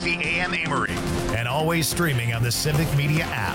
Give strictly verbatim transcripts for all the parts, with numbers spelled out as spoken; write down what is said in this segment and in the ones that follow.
fifty A M Amory, and always streaming on the Civic Media app.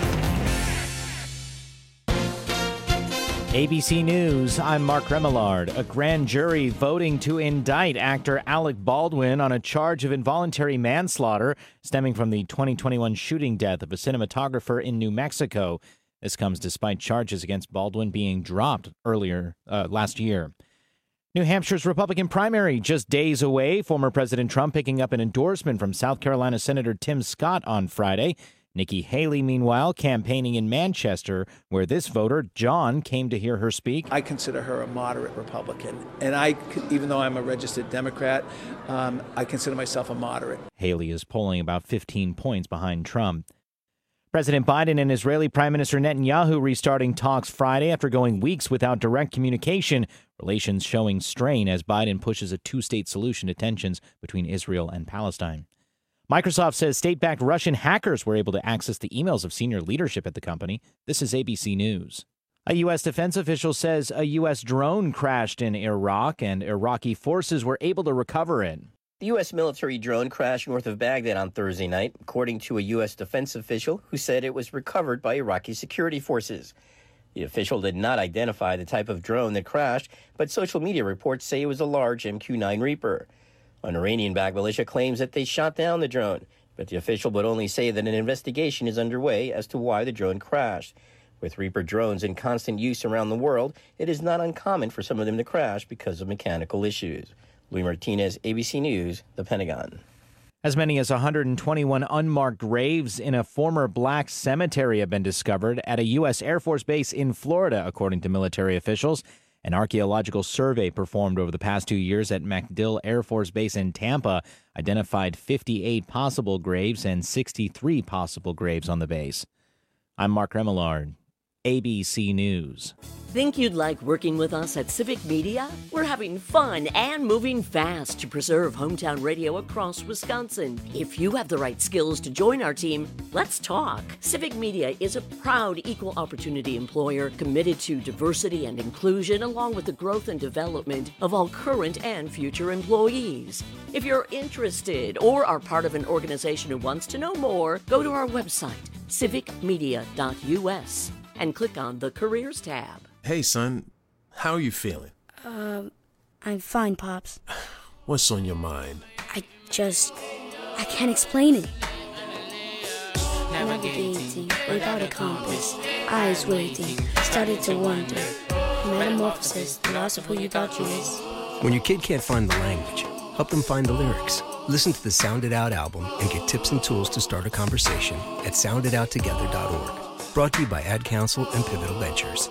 A B C News, I'm Mark Remillard. A grand jury voting to indict actor Alec Baldwin on a charge of involuntary manslaughter stemming from the twenty twenty-one shooting death of a cinematographer in New Mexico. This comes despite charges against Baldwin being dropped earlier uh, last year. New Hampshire's Republican primary just days away. Former President Trump picking up an endorsement from South Carolina Senator Tim Scott on Friday. Nikki Haley, meanwhile, campaigning in Manchester, where this voter, John, came to hear her speak. I consider her a moderate Republican, and I, even though I'm a registered Democrat, um, I consider myself a moderate. Haley is polling about fifteen points behind Trump. President Biden and Israeli Prime Minister Netanyahu restarting talks Friday after going weeks without direct communication, relations showing strain as Biden pushes a two-state solution to tensions between Israel and Palestine. Microsoft says state-backed Russian hackers were able to access the emails of senior leadership at the company. This is A B C News. A U S defense official says a U S drone crashed in Iraq and Iraqi forces were able to recover it. The U S military drone crashed north of Baghdad on Thursday night, according to a U S defense official who said it was recovered by Iraqi security forces. The official did not identify the type of drone that crashed, but social media reports say it was a large M Q nine Reaper. An Iranian-backed militia claims that they shot down the drone, but the official would only say that an investigation is underway as to why the drone crashed. With Reaper drones in constant use around the world, it is not uncommon for some of them to crash because of mechanical issues. Louis Martinez, A B C News, The Pentagon. As many as one hundred twenty-one unmarked graves in a former black cemetery have been discovered at a U S Air Force base in Florida, according to military officials. An archaeological survey performed over the past two years at MacDill Air Force Base in Tampa identified fifty-eight possible graves and sixty-three possible graves on the base. I'm Mark Remillard, A B C News. Think you'd like working with us at Civic Media? We're having fun and moving fast to preserve hometown radio across Wisconsin. If you have the right skills to join our team, let's talk. Civic Media is a proud equal opportunity employer committed to diversity and inclusion along with the growth and development of all current and future employees. If you're interested or are part of an organization who wants to know more, go to our website, civic media dot U S, and click on the Careers tab. Hey, son. How are you feeling? Um, uh, I'm fine, Pops. What's on your mind? I just... I can't explain it. Navigating without a compass, eyes waiting, started to wonder. Metamorphosis, the loss of who you thought you was. When your kid can't find the language, help them find the lyrics. Listen to the Sound It Out album and get tips and tools to start a conversation at sound it out together dot org. Brought to you by Ad Council and Pivotal Ventures.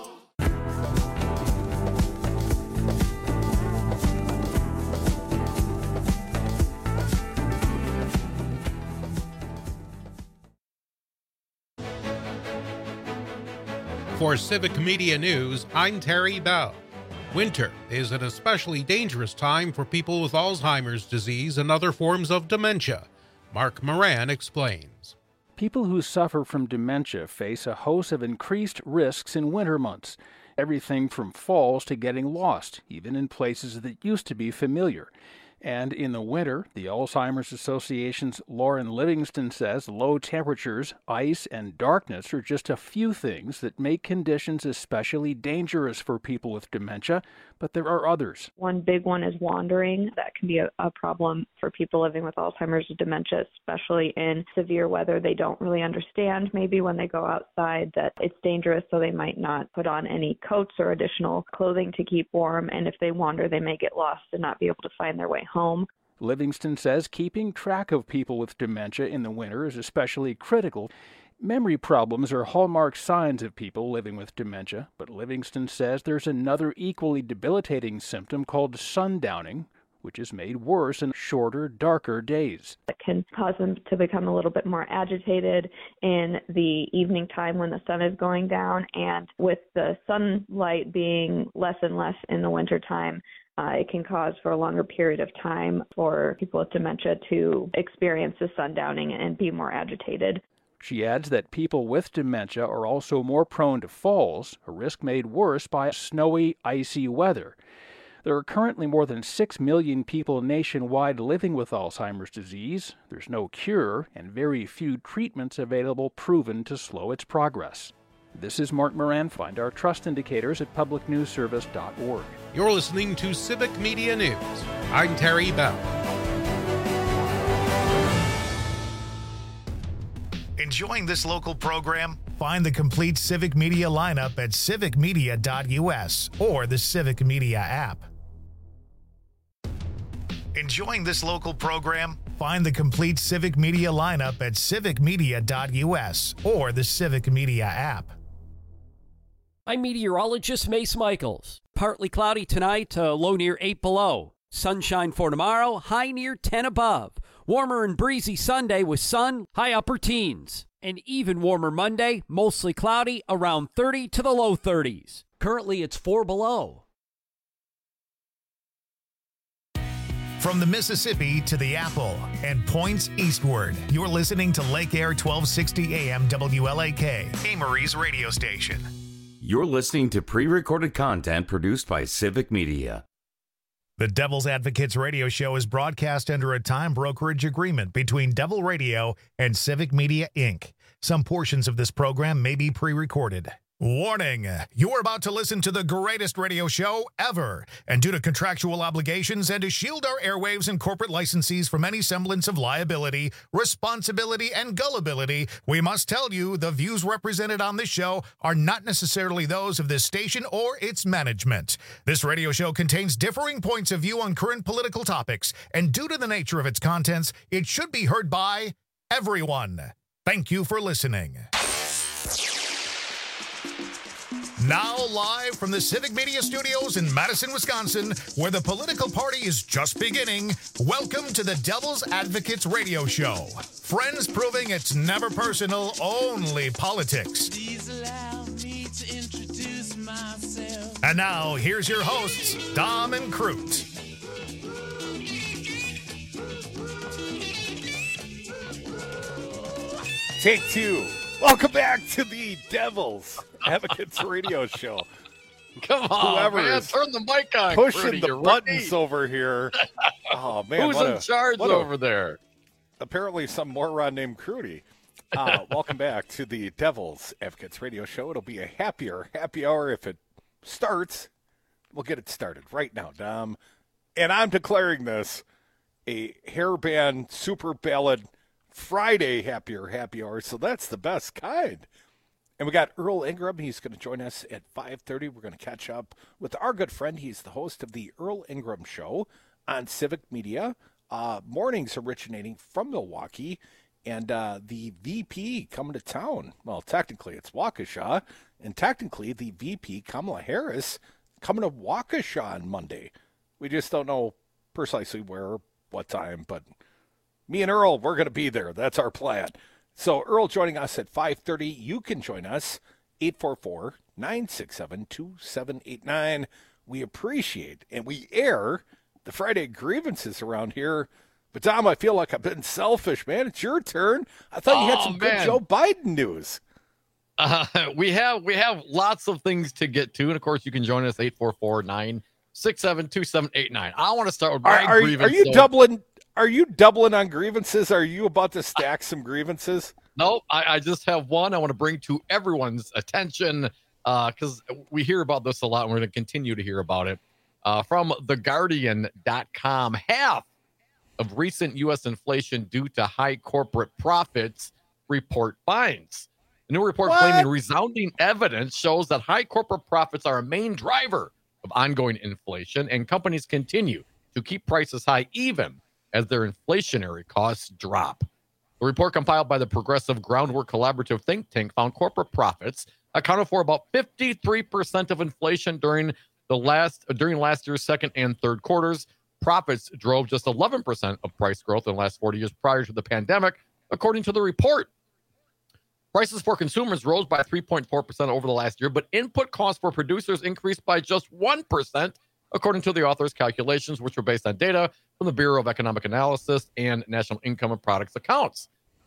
For Civic Media News, I'm Terry Bell. Winter is an especially dangerous time for people with Alzheimer's disease and other forms of dementia. Mark Moran explains. People who suffer from dementia face a host of increased risks in winter months. Everything from falls to getting lost, even in places that used to be familiar. And in the winter, the Alzheimer's Association's Lauren Livingston says low temperatures, ice, and darkness are just a few things that make conditions especially dangerous for people with dementia, but there are others. One big one is wandering. That can be a, a problem for people living with Alzheimer's or dementia, especially in severe weather. They don't really understand maybe when they go outside that it's dangerous, so they might not put on any coats or additional clothing to keep warm. And if they wander, they may get lost and not be able to find their way home. Livingston says keeping track of people with dementia in the winter is especially critical. Memory problems are hallmark signs of people living with dementia, but Livingston says there's another equally debilitating symptom called sundowning, which is made worse in shorter, darker days. It can cause them to become a little bit more agitated in the evening time when the sun is going down, and with the sunlight being less and less in the wintertime, uh, it can cause for a longer period of time for people with dementia to experience the sundowning and be more agitated. She adds that people with dementia are also more prone to falls, a risk made worse by snowy, icy weather. There are currently more than six million people nationwide living with Alzheimer's disease. There's no cure and very few treatments available proven to slow its progress. This is Mark Moran. Find our trust indicators at public news service dot org. You're listening to Civic Media News. I'm Terry Bell. Enjoying this local program? Find the complete Civic Media lineup at civic media dot u s or the Civic Media app. Enjoying this local program? Find the complete Civic Media lineup at civic media dot u s or the Civic Media app. I'm meteorologist Mace Michaels. Partly cloudy tonight, uh, low near eight below. Sunshine for tomorrow, high near ten above. Warmer and breezy Sunday with sun, high upper teens. An even warmer Monday, mostly cloudy, around thirty to the low thirties. Currently, it's four below. From the Mississippi to the Apple and points eastward, you're listening to Lake Air twelve sixty A M W L A K, Amory's radio station. You're listening to pre-recorded content produced by Civic Media. The Devil's Advocates radio show is broadcast under a time brokerage agreement between Devil Radio and Civic Media, Incorporated. Some portions of this program may be pre-recorded. Warning, you're about to listen to the greatest radio show ever. And due to contractual obligations and to shield our airwaves and corporate licensees from any semblance of liability, responsibility, and gullibility, we must tell you the views represented on this show are not necessarily those of this station or its management. This radio show contains differing points of view on current political topics, and due to the nature of its contents, it should be heard by everyone. Thank you for listening. Now live from the Civic Media Studios in Madison, Wisconsin, where the political party is just beginning, welcome to the Devil's Advocates radio show. Friends proving it's never personal, only politics. Please allow me to introduce myself. And now, here's your hosts, Dom and Crute. Take two. Welcome back to the Devil's Advocates radio show. Come on, Whoever man, is turn the mic on. Pushing Pretty, the you're buttons right. over here. Oh, man. Who's in a, charge over a, there? Apparently some moron named Crudy. Uh, welcome back to the Devil's Advocates radio show. It'll be a happier happy hour if it starts. We'll get it started right now, Dom. And I'm declaring this a hairband super ballad Friday happier happy hour, so that's the best kind. And we got Earl Ingram. He's going to join us at five thirty. We're going to catch up with our good friend. He's the host of the Earl Ingram Show on Civic Media. Uh, mornings originating from Milwaukee. And uh, the V P coming to town. Well, technically it's Waukesha. And technically the V P, Kamala Harris, coming to Waukesha on Monday. We just don't know precisely where, what time, but me and Earl, we're going to be there. That's our plan. So Earl joining us at five thirty. You can join us, eight four four, nine six seven, two seven eight nine. We appreciate and we air the Friday grievances around here. But, Tom, I feel like I've been selfish, man. It's your turn. I thought oh, you had some man. good Joe Biden news. Uh, we have we have lots of things to get to. And, of course, you can join us, eight four four, nine six seven, two seven eight nine. I want to start with my are, are, grievance. Are you so- doubling – Are you doubling on grievances? Are you about to stack some grievances? No, I, I just have one I want to bring to everyone's attention because uh, we hear about this a lot, and we're going to continue to hear about it. Uh, from the guardian dot com, half of recent U S inflation due to high corporate profits, report finds. A new report what? claiming resounding evidence shows that high corporate profits are a main driver of ongoing inflation, and companies continue to keep prices high even as their inflationary costs drop. The report compiled by the Progressive Groundwork Collaborative think tank found corporate profits accounted for about fifty-three percent of inflation during the last during last year's second and third quarters. Profits drove just eleven percent of price growth in the last forty years prior to the pandemic, according to the report. Prices for consumers rose by three point four percent over the last year, but input costs for producers increased by just one percent, according to the author's calculations, which were based on data from the Bureau of Economic Analysis and National Income and Products Accounts.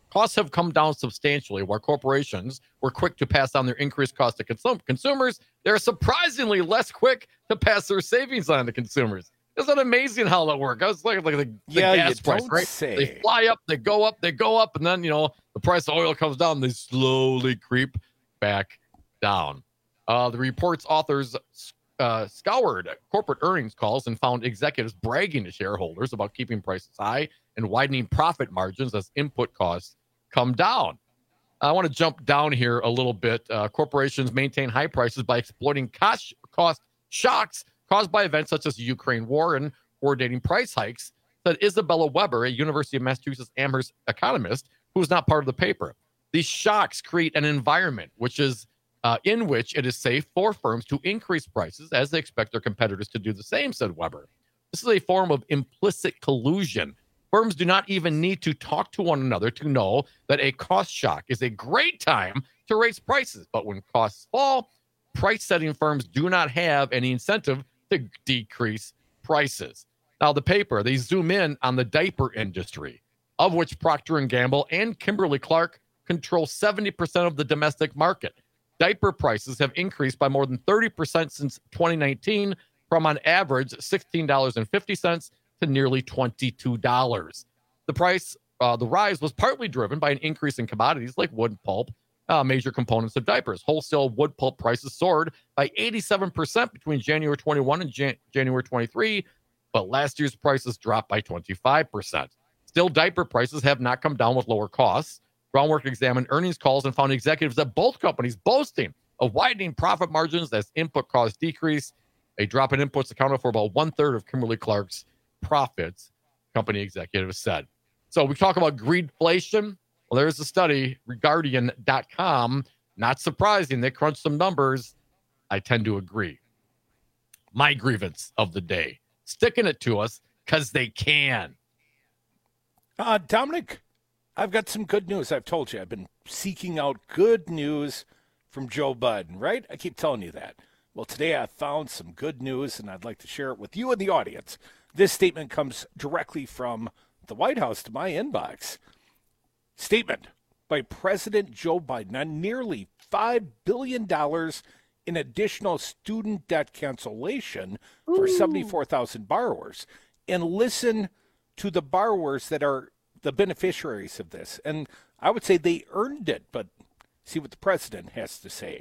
Costs have come down substantially. While corporations were quick to pass on their increased cost to consum- consumers, they're surprisingly less quick to pass their savings on to consumers. Isn't it amazing how that works? I was looking at like the, the yeah, gas you price, don't right? say. They fly up, they go up, they go up, and then, you know, the price of oil comes down, they slowly creep back down. Uh, the report's authors uh, scoured corporate earnings calls and found executives bragging to shareholders about keeping prices high and widening profit margins as input costs come down. I want to jump down here a little bit. Uh, corporations maintain high prices by exploiting cost, cost shocks caused by events such as the Ukraine war and coordinating price hikes, said Isabella Weber, a University of Massachusetts Amherst economist, who is not part of the paper. These shocks create an environment which is uh, in which it is safe for firms to increase prices as they expect their competitors to do the same, said Weber. This is a form of implicit collusion. Firms do not even need to talk to one another to know that a cost shock is a great time to raise prices. But when costs fall, price-setting firms do not have any incentive to decrease prices. Now, the paper, they zoom in on the diaper industry, of which Procter and Gamble and Kimberly-Clark control seventy percent of the domestic market. Diaper prices have increased by more than thirty percent since twenty nineteen, from on average sixteen dollars and fifty cents to nearly twenty-two dollars. The price, uh, the rise was partly driven by an increase in commodities like wood pulp, uh, major components of diapers. Wholesale wood pulp prices soared by eighty-seven percent between January twenty-one and Jan- January twenty-three, but last year's prices dropped by twenty-five percent. Still, diaper prices have not come down with lower costs. Groundwork examined earnings calls and found executives at both companies boasting of widening profit margins as input costs decrease. A drop in inputs accounted for about one-third of Kimberly-Clark's profits, company executives said. So we talk about greedflation. Well, there's a study, Guardian dot com. Not surprising. They crunched some numbers. I tend to agree. My grievance of the day. Sticking it to us because they can. Uh, Dominic, I've got some good news. I've told you I've been seeking out good news from Joe Biden, right? I keep telling you that. Well, today I found some good news, and I'd like to share it with you and the audience. This statement comes directly from the White House to my inbox. Statement by President Joe Biden on nearly five billion dollars in additional student debt cancellation for Ooh. seventy-four thousand borrowers. And listen to the borrowers that are the beneficiaries of this. And I would say they earned it, but see what the president has to say.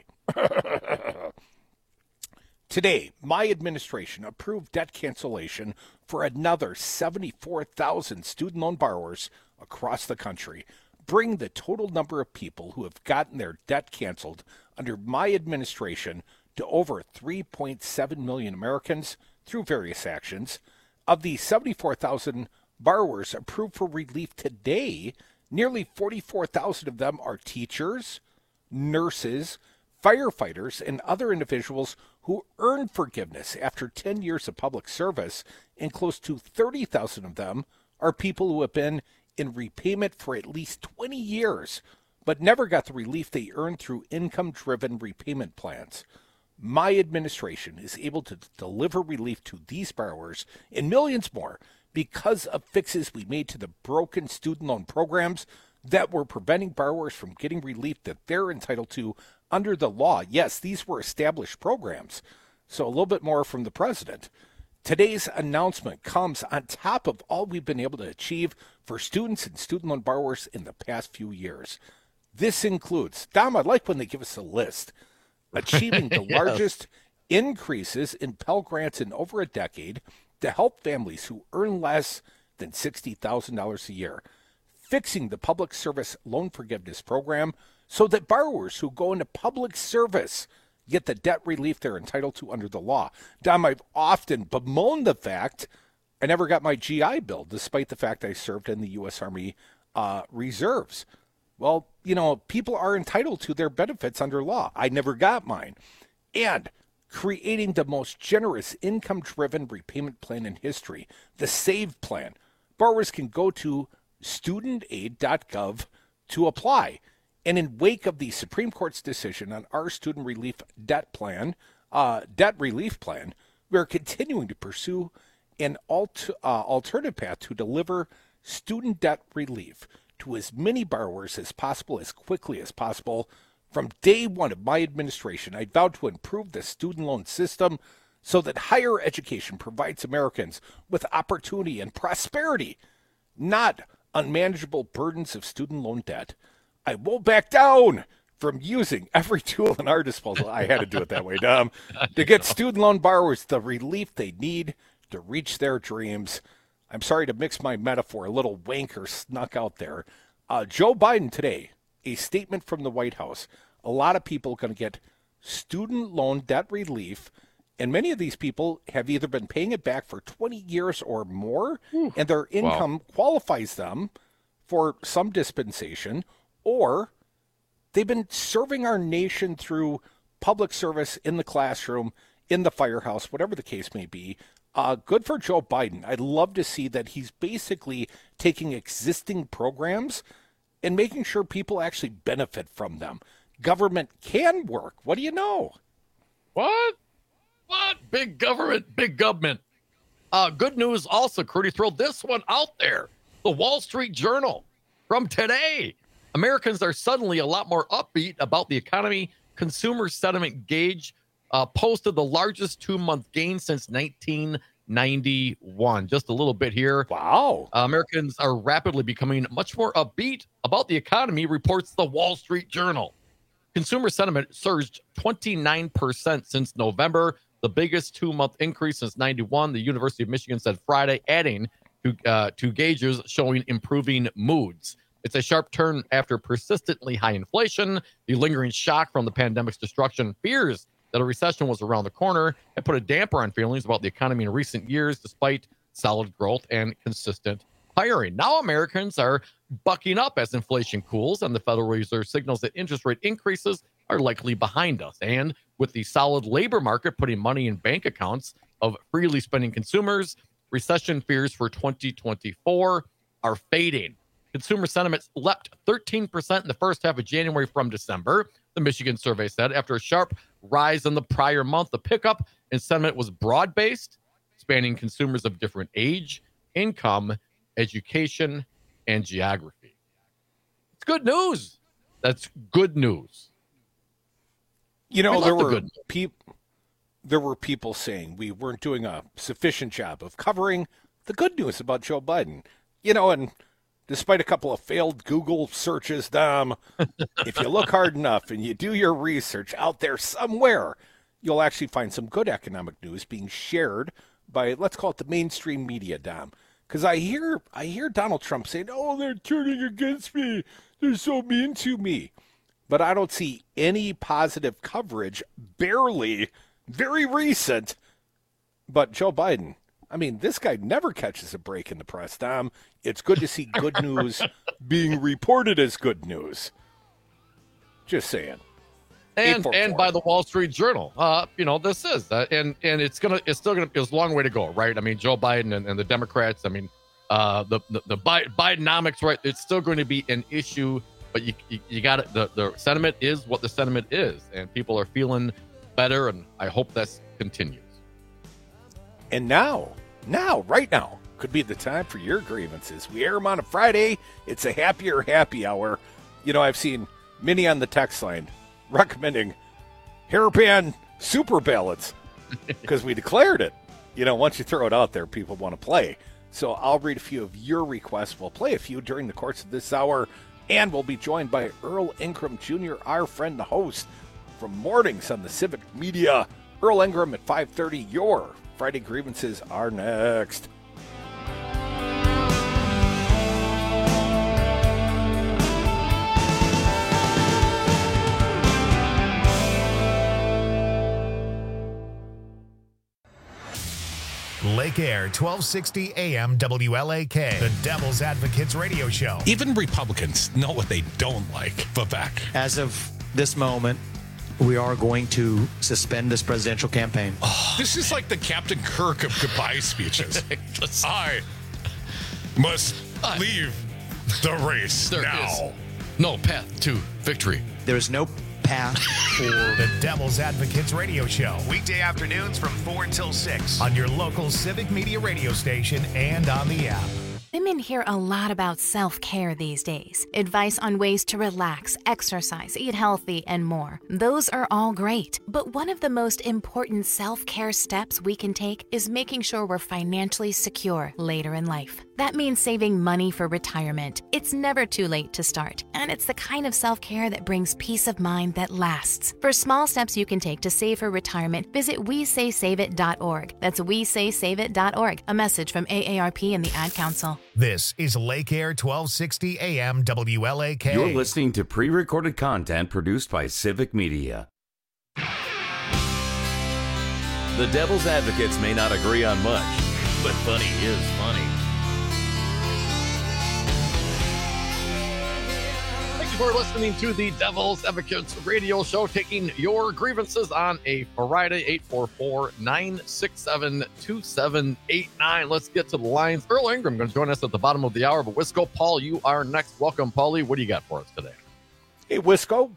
Today, my administration approved debt cancellation for another seventy-four thousand student loan borrowers across the country, bringing the total number of people who have gotten their debt canceled under my administration to over three point seven million Americans through various actions. Of the seventy-four thousand borrowers approved for relief today, nearly forty-four thousand of them are teachers, nurses, firefighters, and other individuals who earned forgiveness after ten years of public service, and close to thirty thousand of them are people who have been in repayment for at least twenty years, but never got the relief they earned through income-driven repayment plans. My administration is able to deliver relief to these borrowers and millions more because of fixes we made to the broken student loan programs that were preventing borrowers from getting relief that they're entitled to under the law. Yes, these were established programs. So a little bit more from the president. Today's announcement comes on top of all we've been able to achieve for students and student loan borrowers in the past few years. This includes, Dom, I like when they give us a list, achieving the yes. largest increases in Pell Grants in over a decade to help families who earn less than sixty thousand dollars a year, fixing the Public Service Loan Forgiveness Program so that borrowers who go into public service get the debt relief they're entitled to under the law. Dom, I've often bemoaned the fact I never got my G I Bill, despite the fact I served in the U S Army uh, Reserves. Well, you know, people are entitled to their benefits under law. I never got mine. And creating the most generous income-driven repayment plan in history, the SAVE plan. Borrowers can go to student aid dot gov to apply. And in wake of the Supreme Court's decision on our student relief debt plan, uh, debt relief plan, we are continuing to pursue an alt, uh, alternative path to deliver student debt relief to as many borrowers as possible, as quickly as possible. From day one of my administration, I vowed to improve the student loan system so that higher education provides Americans with opportunity and prosperity, not unmanageable burdens of student loan debt. I won't back down from using every tool in our disposal. I had to do it that way, Dom, to get student loan borrowers the relief they need to reach their dreams. I'm sorry to mix my metaphor, a little wanker snuck out there. Uh, Joe Biden today, a statement from the White House. A lot of people are going to get student loan debt relief, and many of these people have either been paying it back for twenty years or more, Ooh, and their income wow. qualifies them for some dispensation, or they've been serving our nation through public service in the classroom, in the firehouse, whatever the case may be. Uh, good for Joe Biden. I'd love to see that he's basically taking existing programs and making sure people actually benefit from them. Government can work. What do you know? What? What? Big government, big government. Uh, good news also, Crudy, throw this one out there. The Wall Street Journal from today. Americans are suddenly a lot more upbeat about the economy. Consumer sentiment gauge uh, posted the largest two-month gain since nineteen ninety-one. Just a little bit here. Wow. Uh, Americans are rapidly becoming much more upbeat about the economy, reports the Wall Street Journal. Consumer sentiment surged twenty-nine percent since November, the biggest two-month increase since ninety-one, the University of Michigan said Friday, adding to, uh, to gauges showing improving moods. It's a sharp turn after persistently high inflation, the lingering shock from the pandemic's destruction, fears that a recession was around the corner, and put a damper on feelings about the economy in recent years, despite solid growth and consistent hiring. Now Americans are bucking up as inflation cools, and the Federal Reserve signals that interest rate increases are likely behind us. And with the solid labor market putting money in bank accounts of freely spending consumers, recession fears for twenty twenty-four are fading. Consumer sentiment leapt thirteen percent in the first half of January from December, the Michigan survey said. After a sharp rise in the prior month, the pickup in sentiment was broad-based, spanning consumers of different age, income, education, and geography. It's good news. That's good news. You know, there were people there were people saying we weren't doing a sufficient job of covering the good news about Joe Biden. You know, and despite a couple of failed Google searches, Dom, if you look hard enough and you do your research out there somewhere, you'll actually find some good economic news being shared by, let's call it the mainstream media, Dom. Because I hear I hear Donald Trump saying, oh, they're turning against me. They're so mean to me. But I don't see any positive coverage, barely, very recent. But Joe Biden, I mean, this guy never catches a break in the press, Dom. It's good to see good news being reported as good news. Just saying. And and by the Wall Street Journal, uh, you know, this is uh, and and it's gonna it's still gonna it's a long way to go, right? I mean, Joe Biden and, and the Democrats. I mean, uh, the the, the Bidenomics, right? It's still going to be an issue, but you you, you got it. The the sentiment is what the sentiment is, and people are feeling better, and I hope that continues. And now, now, right now, could be the time for your grievances. We air them on a Friday. It's a happier happy hour. You know, I've seen many on the text line recommending hairpan super ballots because we declared it. You know, once you throw it out there, people want to play. So I'll read a few of your requests. We'll play a few during the course of this hour, and we'll be joined by Earl Ingram Junior, our friend, the host from mornings on the Civic Media. Earl Ingram at five thirty. Your Friday grievances are next. Lake Air, twelve sixty A M W L A K, the Devil's Advocates radio show. Even Republicans know what they don't like. Vivek. As of this moment, we are going to suspend this presidential campaign. Oh, this is like the Captain Kirk of goodbye speeches. I must leave the race there now. Is no path to victory. There is no path for the Devil's Advocates radio show. Weekday afternoons from four until six on your local Civic Media radio station and on the app. Women hear a lot about self-care these days. Advice on ways to relax, exercise, eat healthy, and more. Those are all great. But one of the most important self-care steps we can take is making sure we're financially secure later in life. That means saving money for retirement. It's never too late to start, and it's the kind of self-care that brings peace of mind that lasts. For small steps you can take to save for retirement, visit we say save it dot org. That's we say save it dot org. A message from A A R P and the Ad Council. This is Lake Air twelve sixty A M W L A K. You're listening to pre-recorded content produced by Civic Media. The Devil's Advocates may not agree on much, but funny is funny. Thank you for listening to the Devil's Advocates radio show, taking your grievances on a Friday. Eight four four, nine six seven, two seven eight nine. Let's get to the lines. Earl Ingram going to join us at the bottom of the hour, but Wisco, Paul, you are next. Welcome, Paulie. What do you got for us today? Hey, Wisco.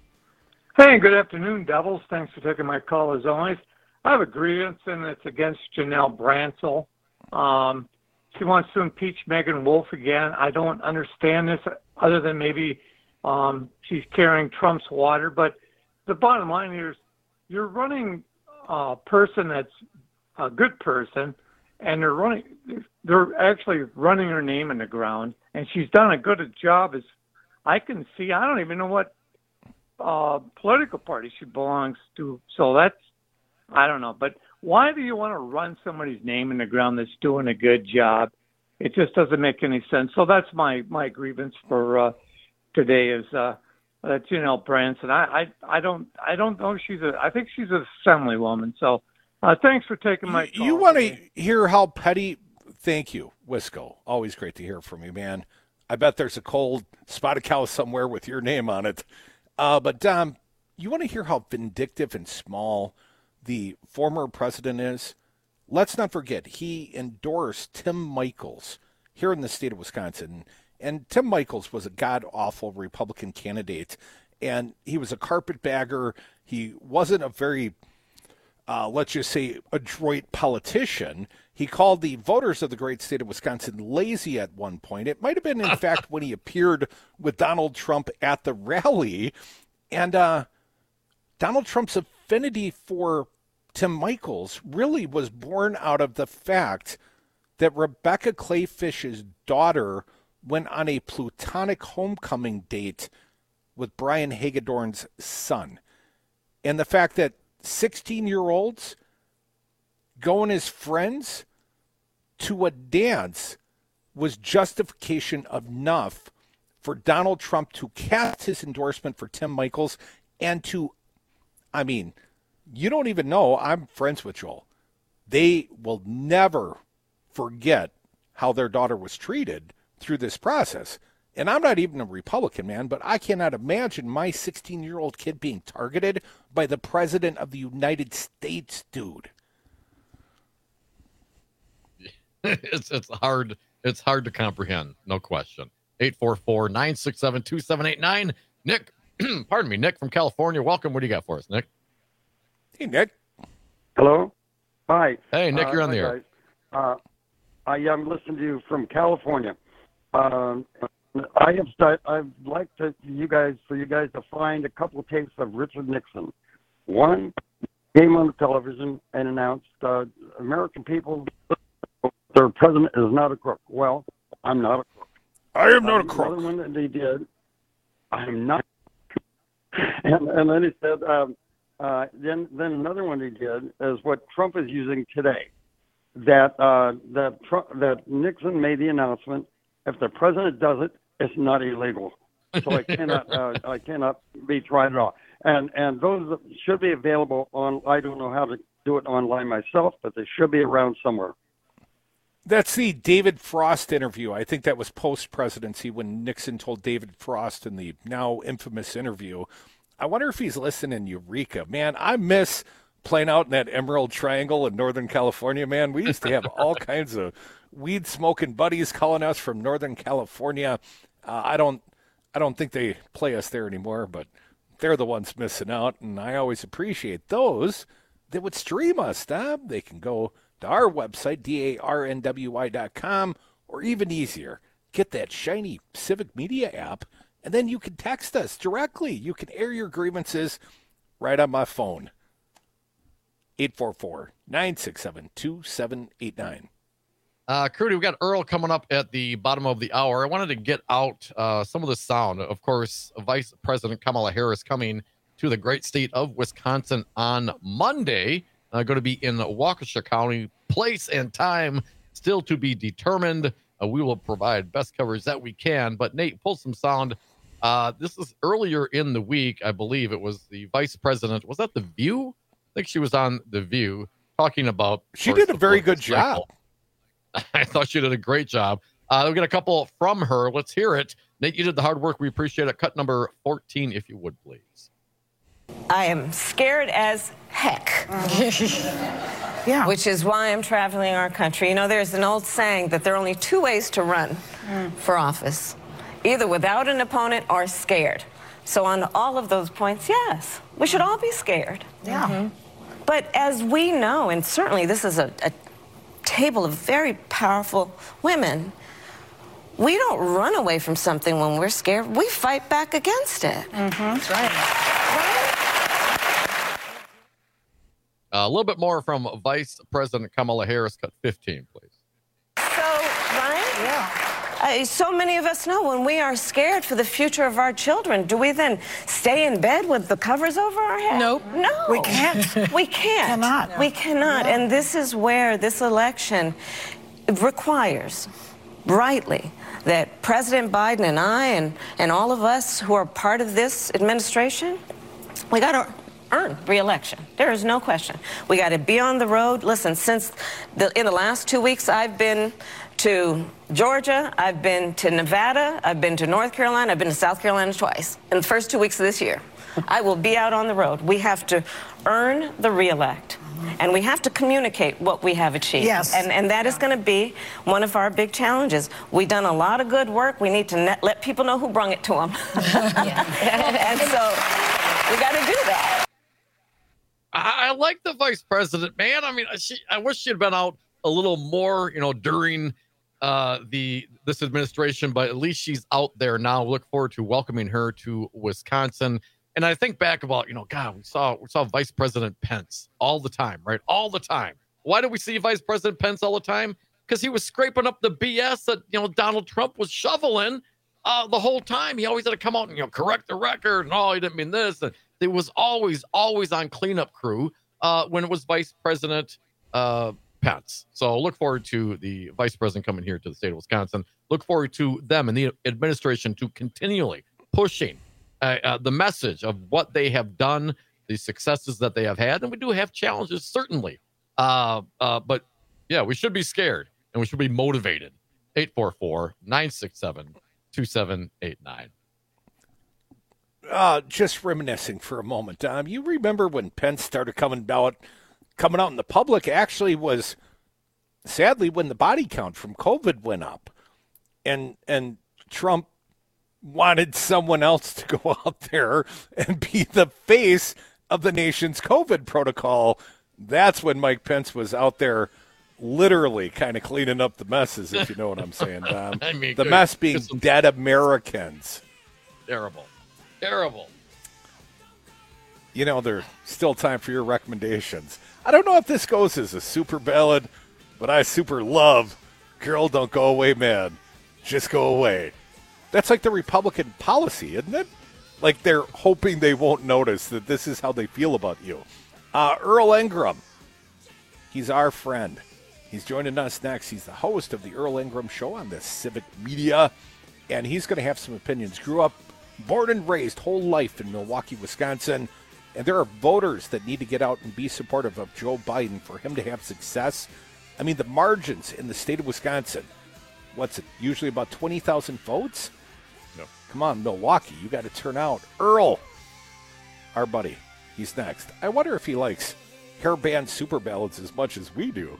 Hey, good afternoon, Devils. Thanks for taking my call as always. I have a grievance, and it's against Janelle Bransel. Um, she wants to impeach Megan Wolf again. I don't understand this other than maybe um, she's carrying Trump's water. But the bottom line here is you're running a person that's a good person, and they're running. They're actually running her name in the ground, and she's done a good job as I can see. I don't even know what uh, political party she belongs to. So that's, I don't know. But why do you want to run somebody's name in the ground that's doing a good job? It just doesn't make any sense. So that's my, my grievance for uh, today is uh, uh, Janelle Branson. I, I I don't I don't know. She's a I think she's an assemblywoman. So uh, thanks for taking my call. You want to hear how petty? Thank you, Wisco. Always great to hear from you, man. I bet there's a cold spotted cow somewhere with your name on it. Uh, but Dom, you want to hear how vindictive and small the former president is? Let's not forget, he endorsed Tim Michels here in the state of Wisconsin. And Tim Michels was a god-awful Republican candidate. And he was a carpetbagger. He wasn't a very, uh, let's just say, adroit politician. He called the voters of the great state of Wisconsin lazy at one point. It might have been, in fact, when he appeared with Donald Trump at the rally. And uh, Donald Trump's affinity for Tim Michels really was born out of the fact that Rebecca Clayfish's daughter went on a plutonic homecoming date with Brian Hagedorn's son. And the fact that sixteen-year-olds going as friends to a dance was justification enough for Donald Trump to cast his endorsement for Tim Michels and to, I mean, you don't even know, I'm friends with Joel. They will never forget how their daughter was treated through this process. And I'm not even a Republican, man, but I cannot imagine my sixteen-year-old kid being targeted by the President of the United States, dude. it's it's hard it's hard to comprehend, no question. eight four four, nine six seven, two seven eight nine. Nick, pardon me, Nick from California. Welcome. What do you got for us, Nick? Hey, Nick. Hello. Hi. Hey, Nick, uh, you're on the hi, air. Uh, I am listening to you from California. Um, I have start, I'd like to you guys for you guys to find a couple of tapes of Richard Nixon. One came on the television and announced, uh, "American people, their president is not a crook." Well, I'm not a crook. I am not uh, a crook. Another one that they did, I'm not. and and then he said, um, uh, then then another one they did is what Trump is using today. That uh, that Trump, that Nixon made the announcement. If the president does it, it's not illegal. So I cannot uh, I cannot be tried at all. And and those should be available on. I don't know how to do it online myself, but they should be around somewhere. That's the David Frost interview. I think that was post-presidency when Nixon told David Frost in the now infamous interview. I wonder if he's listening, Eureka. Man, I miss playing out in that Emerald Triangle in Northern California, man. We used to have all kinds of weed-smoking buddies calling us from Northern California. Uh, I don't I don't think they play us there anymore, but they're the ones missing out, and I always appreciate those that would stream us. Huh? They can go to our website, D A R N W I dot com, Or even easier, get that shiny Civic Media app, and then you can text us directly. You can air your grievances right on my phone. eight four four, nine six seven, two seven eight nine. Uh, Crudy, we've got Earl coming up at the bottom of the hour. I wanted to get out uh, some of the sound. Of course, Vice President Kamala Harris coming to the great state of Wisconsin on Monday. Uh, going to be in Waukesha County. Place and time still to be determined. Uh, we will provide best coverage that we can. But Nate, pull some sound. Uh, this is earlier in the week, I believe it was the Vice President. Was that The View? I think she was on The View talking about. She did a very good job. I thought she did a great job. Uh, we'll get a couple from her. Let's hear it. Nate, you did the hard work. We appreciate it. Cut number fourteen, if you would, please. I am scared as heck. Yeah. Which is why I'm traveling our country. You know, there's an old saying that there are only two ways to run mm. for office, either without an opponent or scared. So on all of those points, yes, we should all be scared. Yeah. Mm-hmm. But as we know, and certainly this is a, a table of very powerful women, we don't run away from something when we're scared. We fight back against it. Mm-hmm. That's right. Right? Uh, a little bit more from Vice President Kamala Harris. Cut fifteen, please. So, right? Yeah. Uh, so many of us know when we are scared for the future of our children, do we then stay in bed with the covers over our head? Nope. No. We can't. We can't. Cannot. We cannot. No. And this is where this election requires, rightly, that President Biden and I and, and all of us who are part of this administration, we got to earn re-election. There is no question. We got to be on the road. Listen, since the, in the last two weeks, I've been to Georgia, I've been to Nevada, I've been to North Carolina, I've been to South Carolina twice in the first two weeks of this year. I will be out on the road. We have to earn the re-elect, and we have to communicate what we have achieved. Yes. And, and that is going to be one of our big challenges. We've done a lot of good work. We need to net, let people know who brung it to them. and, and so we got to do that. I, I like the Vice President, man. I mean, she, I wish she had been out a little more, you know, during uh, the this administration, but at least she's out there now. Look forward to welcoming her to Wisconsin. And I think back about, you know, God, we saw we saw Vice President Pence all the time, right? All the time. Why do we see Vice President Pence all the time? Because he was scraping up the B S that, you know, Donald Trump was shoveling uh, the whole time. He always had to come out and, you know, correct the record. And, oh, he didn't mean this. And it was always, always on cleanup crew uh, when it was Vice President uh Pence. So look forward to the Vice President coming here to the state of Wisconsin. Look forward to them and the administration to continually pushing uh, uh, the message of what they have done, the successes that they have had. And we do have challenges, certainly. Uh, uh, but, yeah, we should be scared and we should be motivated. eight four four, nine six seven, two seven eight nine. Uh, just reminiscing for a moment, Dom. You remember when Pence started coming out coming out in the public actually was, sadly, when the body count from COVID went up. And and Trump wanted someone else to go out there and be the face of the nation's COVID protocol. That's when Mike Pence was out there literally kind of cleaning up the messes, if you know what I'm saying, Dom. I mean, the good. mess being Some... dead Americans. Terrible. Terrible. You know, there's still time for your recommendations. I don't know if this goes as a super ballad, but I super love Girl Don't Go Away Man. Just go away. That's like the Republican policy, isn't it? Like they're hoping they won't notice that this is how they feel about you. Uh, Earl Ingram. He's our friend. He's joining us next. He's the host of the Earl Ingram Show on the Civic Media, and he's going to have some opinions. Grew up, born and raised, whole life in Milwaukee, Wisconsin. And there are voters that need to get out and be supportive of Joe Biden for him to have success. I mean, the margins in the state of Wisconsin, what's it, usually about twenty thousand votes? No. Come on, Milwaukee, you got to turn out. Earl, our buddy, he's next. I wonder if he likes hairband super ballads as much as we do.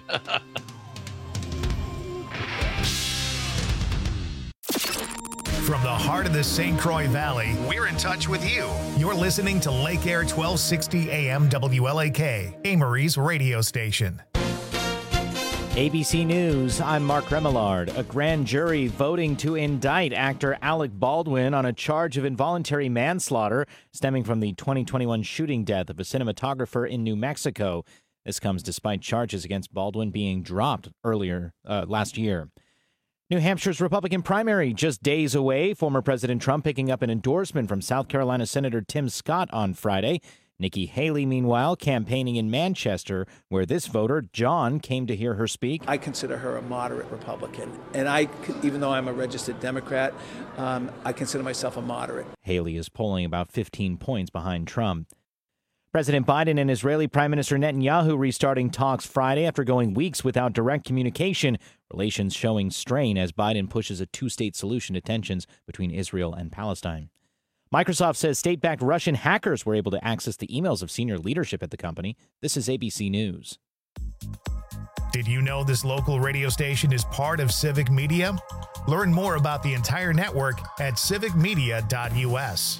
From the heart of the Saint Croix Valley, we're in touch with you. You're listening to Lake Air twelve sixty A M W L A K, Amory's radio station. A B C News, I'm Mark Remillard. A grand jury voting to indict actor Alec Baldwin on a charge of involuntary manslaughter stemming from the twenty twenty-one shooting death of a cinematographer in New Mexico. This comes despite charges against Baldwin being dropped earlier uh, last year. New Hampshire's Republican primary just days away. Former President Trump picking up an endorsement from South Carolina Senator Tim Scott on Friday. Nikki Haley, meanwhile, campaigning in Manchester, where this voter, John, came to hear her speak. I consider her a moderate Republican, and I, even though I'm a registered Democrat, um, I consider myself a moderate. Haley is polling about fifteen points behind Trump. President Biden and Israeli Prime Minister Netanyahu restarting talks Friday after going weeks without direct communication, relations showing strain as Biden pushes a two-state solution to tensions between Israel and Palestine. Microsoft says state-backed Russian hackers were able to access the emails of senior leadership at the company. This is A B C News. Did you know this local radio station is part of Civic Media? Learn more about the entire network at civic media dot u s.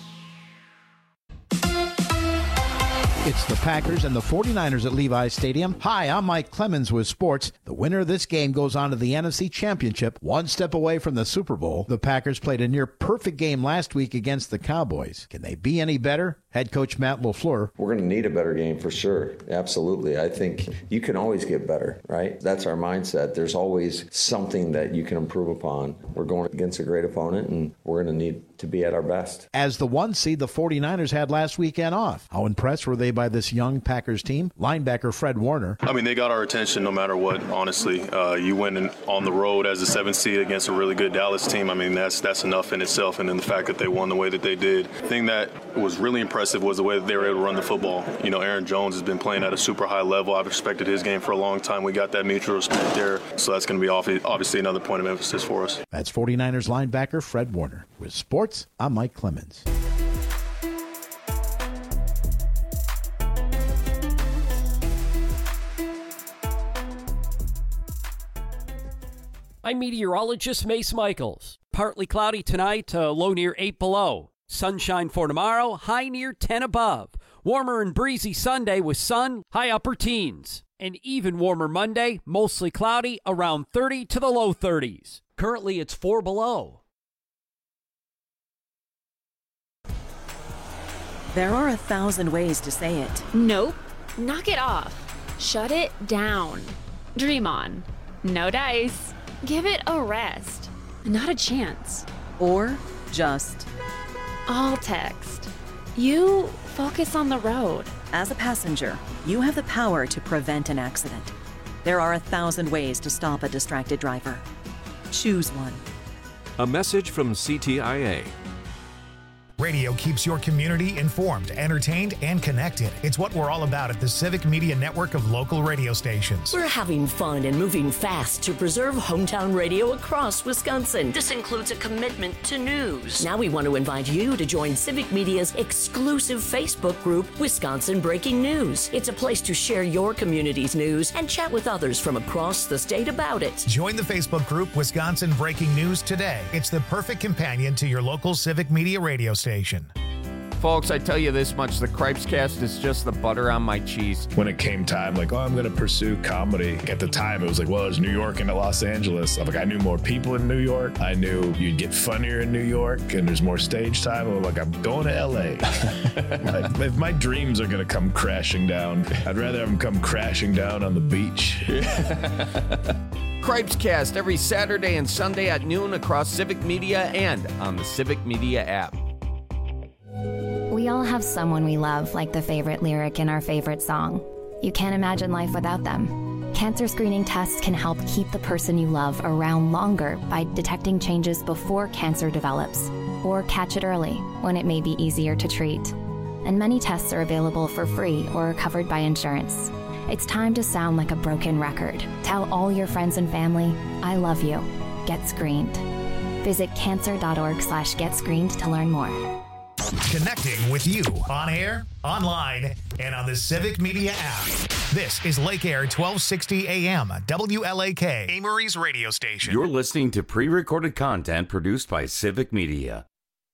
It's the Packers and the forty-niners at Levi's Stadium. Hi, I'm Mike Clemens with sports. The winner of this game goes on to the N F C Championship, one step away from the Super Bowl. The Packers played a near-perfect game last week against the Cowboys. Can they be any better? Head coach Matt LaFleur. We're going to need a better game for sure. Absolutely. I think you can always get better, right? That's our mindset. There's always something that you can improve upon. We're going against a great opponent, and we're going to need to be at our best. As the one seed, the forty-niners had last weekend off. How impressed were they by this young Packers team? Linebacker Fred Warner. I mean, they got our attention no matter what, honestly. Uh, you win in, on the road as a seventh seed against a really good Dallas team. I mean, that's that's enough in itself. And then the fact that they won the way that they did. The thing that was really impressive was the way that they were able to run the football. You know, Aaron Jones has been playing at a super high level. I've respected his game for a long time. We got that mutual respect there. So that's going to be obviously another point of emphasis for us. That's forty-niners linebacker Fred Warner. With sports, I'm Mike Clemens. I'm meteorologist Mace Michaels. Partly cloudy tonight, uh, low near eight below. Sunshine for tomorrow, high near ten above. Warmer and breezy Sunday with sun, high upper teens. An even warmer Monday, mostly cloudy, around thirty to the low thirties. Currently, it's four below. There are a thousand ways to say it. Nope. Knock it off. Shut it down. Dream on. No dice. Give it a rest. Not a chance. Or just all text. You focus on the road. As a passenger, you have the power to prevent an accident. There are a thousand ways to stop a distracted driver. Choose one. A message from C T I A. Radio keeps your community informed, entertained, and connected. It's what we're all about at the Civic Media Network of local radio stations. We're having fun and moving fast to preserve hometown radio across Wisconsin. This includes a commitment to news. Now we want to invite you to join Civic Media's exclusive Facebook group, Wisconsin Breaking News. It's a place to share your community's news and chat with others from across the state about it. Join the Facebook group, Wisconsin Breaking News today. It's the perfect companion to your local Civic Media radio station. Folks, I tell you this much, the Cripescast is just the butter on my cheese. When it came time, like, oh, I'm going to pursue comedy. At the time, it was like, well, there's New York and Los Angeles. I'm like, I knew more people in New York. I knew you'd get funnier in New York, and there's more stage time. I'm like, I'm going to L A. Like, if my dreams are going to come crashing down, I'd rather have them come crashing down on the beach. Cripescast every Saturday and Sunday at noon across Civic Media and on the Civic Media app. We all have someone we love, like the favorite lyric in our favorite song. You can't imagine life without them. Cancer screening tests can help keep the person you love around longer by detecting changes before cancer develops, or catch it early when it may be easier to treat. And many tests are available for free or are covered by insurance. It's time to sound like a broken record. Tell all your friends and family, I love you. Get screened. Visit cancer.org slash get screened to learn more. Connecting with you on air, online, and on the Civic Media app. This is Lake Air twelve sixty A M, W L A K, Amory's radio station. You're listening to pre-recorded content produced by Civic Media.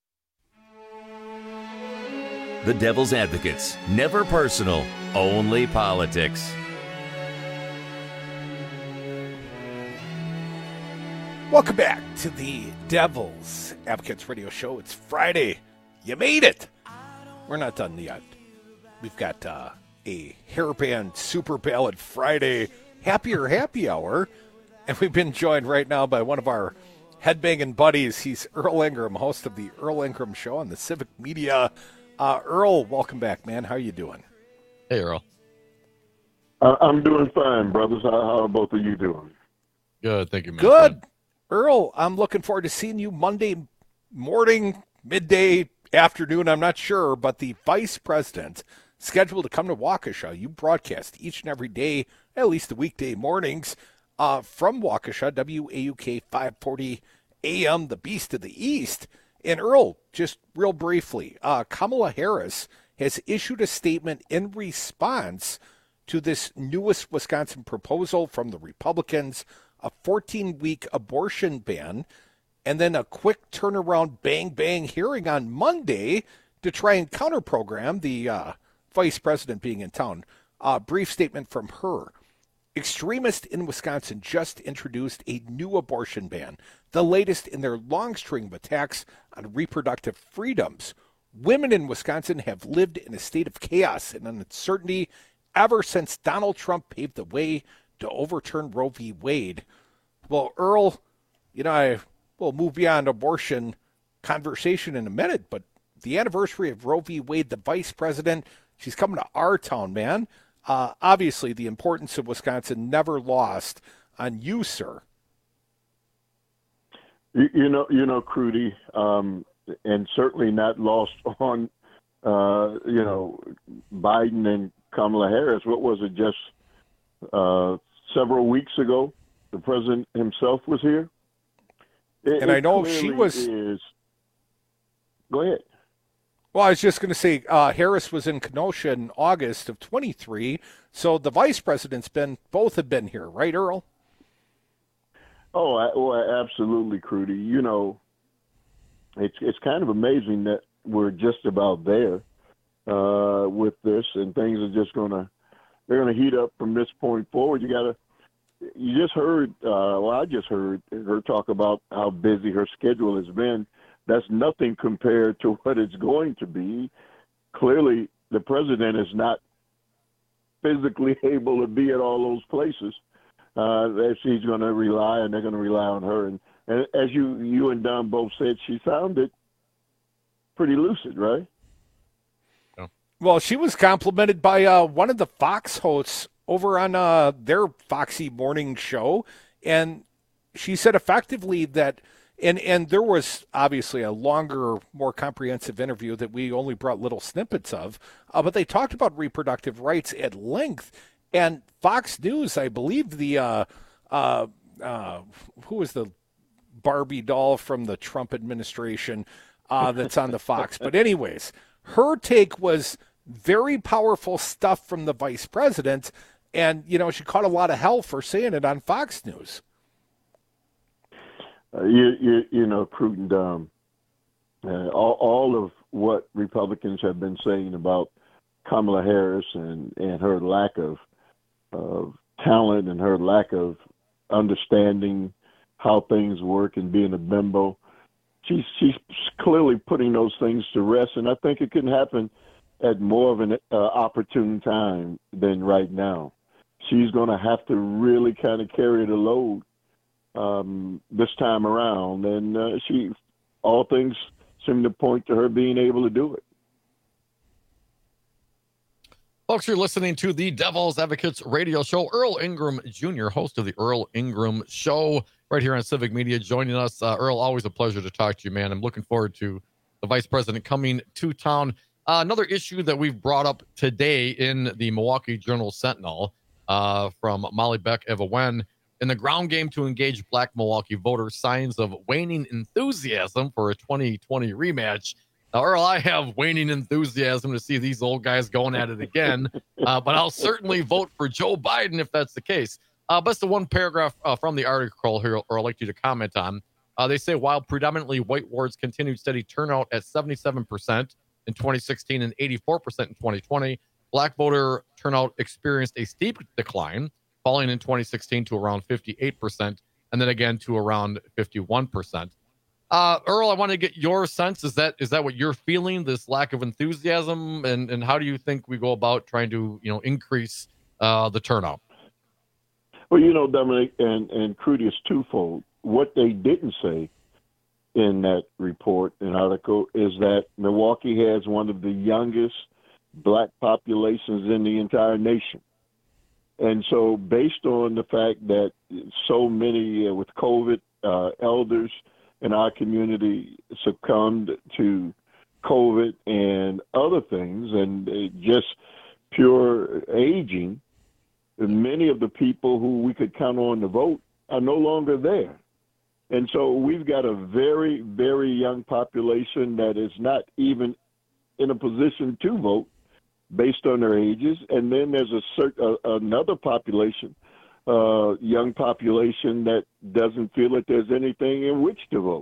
The Devil's Advocates. Never personal, only politics. Welcome back to the Devil's Advocates Radio Show. It's Friday. You made it. We're not done yet. We've got uh, a hairband super ballad Friday happier happy hour. And we've been joined right now by one of our headbanging buddies. He's Earl Ingram, host of the Earl Ingram Show on the Civic Media. Uh, Earl, welcome back, man. How are you doing? Hey, Earl. Uh, I'm doing fine, brothers. How, how are both of you doing? Good, thank you, man. Good. Earl, I'm looking forward to seeing you Monday morning, midday, afternoon, I'm not sure, but the vice president scheduled to come to Waukesha. You broadcast each and every day, at least the weekday mornings, uh, from Waukesha, W A U K five forty A M, the Beast of the East. And Earl, just real briefly, uh, Kamala Harris has issued a statement in response to this newest Wisconsin proposal from the Republicans, a fourteen-week abortion ban, and then a quick turnaround bang-bang hearing on Monday to try and counter-program the uh, vice president being in town. A brief statement from her. Extremists in Wisconsin just introduced a new abortion ban, the latest in their long string of attacks on reproductive freedoms. Women in Wisconsin have lived in a state of chaos and uncertainty ever since Donald Trump paved the way to overturn Roe v. Wade. Well, Earl, you know, I will move beyond abortion conversation in a minute, but the anniversary of Roe v. Wade, the vice president, she's coming to our town, man. Uh, obviously, the importance of Wisconsin never lost on you, sir. You, you know, you know, Crudy, um, and certainly not lost on, uh, you know, Biden and Kamala Harris. What was it, just uh, several weeks ago? The president himself was here. It, and I know she was. Is... Go ahead. Well, I was just going to say uh, Harris was in Kenosha in August of twenty-three, so the vice president's been, both have been here, right, Earl? Oh, I, well, absolutely, Crudy. You know, it's it's kind of amazing that we're just about there uh, with this, and things are just gonna they're gonna heat up from this point forward. You gotta. You just heard, uh, well, I just heard her talk about how busy her schedule has been. That's nothing compared to what it's going to be. Clearly, the president is not physically able to be at all those places. Uh, she's going to rely, and they're going to rely on her. And, and as you, you and Don both said, she sounded pretty lucid, right? Well, she was complimented by uh, one of the Fox hosts over on uh, their Foxy morning show, and she said effectively that, and, and there was obviously a longer, more comprehensive interview that we only brought little snippets of, uh, but they talked about reproductive rights at length, and Fox News, I believe the, uh, uh, uh, who was the Barbie doll from the Trump administration uh, that's on the Fox, but anyways, her take was very powerful stuff from the vice president. And, you know, she caught a lot of hell for saying it on Fox News. Uh, you, you, you know, Cruton, um, uh, all, all of what Republicans have been saying about Kamala Harris and, and her lack of, of talent and her lack of understanding how things work and being a bimbo, she's, she's clearly putting those things to rest. And I think it can happen at more of an uh, opportune time than right now. She's going to have to really kind of carry the load um, this time around, and uh, she, all things seem to point to her being able to do it. Folks, you're listening to the Devil's Advocates Radio Show. Earl Ingram Junior, host of the Earl Ingram Show, right here on Civic Media, joining us. Uh, Earl, always a pleasure to talk to you, man. I'm looking forward to the vice president coming to town. Uh, another issue that we've brought up today in the Milwaukee Journal-Sentinel uh, from Molly Beck Evawen. In the ground game to engage Black Milwaukee voters, signs of waning enthusiasm for a twenty twenty rematch. Now, Earl, I have waning enthusiasm to see these old guys going at it again, uh, but I'll certainly vote for Joe Biden if that's the case. Uh, but it's the one paragraph uh, from the article here, or I'd like you to comment on. Uh, they say, while predominantly white wards continued steady turnout at seventy-seven percent in twenty sixteen and eighty-four percent in twenty twenty, Black voter turnout experienced a steep decline, falling in twenty sixteen to around fifty-eight percent and then again to around fifty-one percent. Uh, Earl, I want to get your sense. Is that is that what you're feeling, this lack of enthusiasm? And, and how do you think we go about trying to, you know, increase uh, the turnout? Well, you know, Dominic and, and Crudy, is twofold. What they didn't say in that report and article is that Milwaukee has one of the youngest black populations in the entire nation. And so based on the fact that so many uh, with COVID uh, elders in our community succumbed to COVID and other things, and uh, just pure aging, many of the people who we could count on to vote are no longer there. And so we've got a very, very young population that is not even in a position to vote based on their ages. And then there's a certain, uh, another population, uh, young population that doesn't feel that there's anything in which to vote.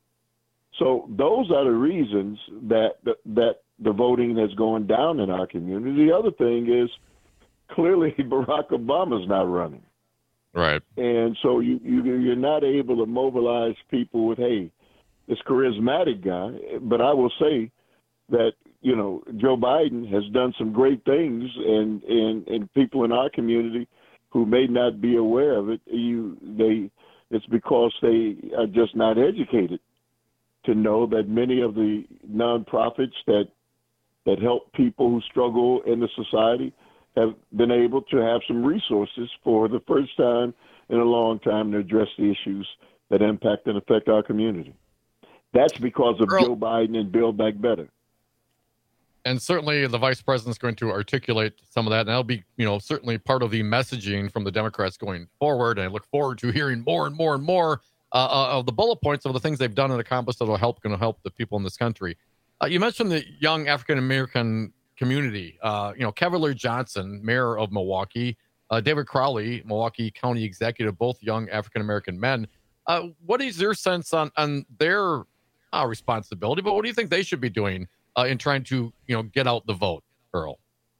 So those are the reasons that the, that the voting has gone down in our community. The other thing is clearly Barack Obama's not running. Right. And so you, you, you're not able to mobilize people with, hey, this charismatic guy. But I will say that, you know, Joe Biden has done some great things, and, and, and people in our community who may not be aware of it, you they it's because they are just not educated to know that many of the nonprofits that that help people who struggle in the society have been able to have some resources for the first time in a long time to address the issues that impact and affect our community. That's because of Earl, Joe Biden and Build Back Better. And certainly the vice president's going to articulate some of that, and that'll be, you know, certainly part of the messaging from the Democrats going forward. And I look forward to hearing more and more and more uh, of the bullet points of the things they've done and accomplished that will help, going to help the people in this country. Uh, you mentioned the young African-American community. Uh, you know, Cavalier Johnson, mayor of Milwaukee, uh, David Crowley, Milwaukee County executive, both young African-American men. Uh, what is your sense on, on their uh, responsibility, but what do you think they should be doing uh, in trying to, you know, get out the vote, Earl?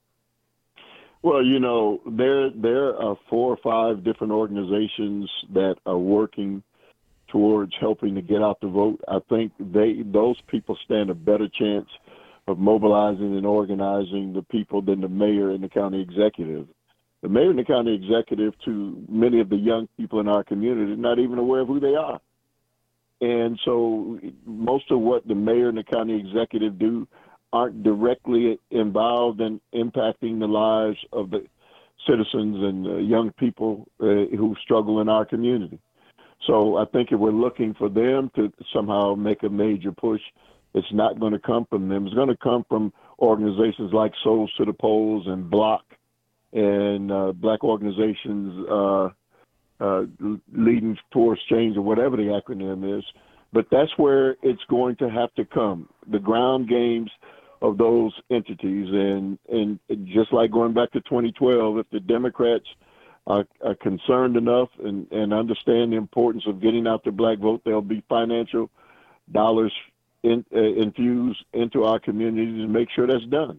Well, you know, there, there are four or five different organizations that are working towards helping to get out the vote. I think they those people stand a better chance of mobilizing and organizing the people than the mayor and the county executive. The mayor and the county executive, to many of the young people in our community, are not even aware of who they are. And so most of what the mayor and the county executive do aren't directly involved in impacting the lives of the citizens and uh, young people uh, who struggle in our community. So I think if we're looking for them to somehow make a major push, it's not going to come from them. It's going to come from organizations like Souls to the Polls and Block and uh, black organizations uh, uh, leading towards change, or whatever the acronym is. But that's where it's going to have to come, the ground games of those entities. And, and just like going back to twenty twelve, if the Democrats are, are concerned enough and, and understand the importance of getting out the black vote, there'll be financial dollars in, uh, infused into our communities to make sure that's done.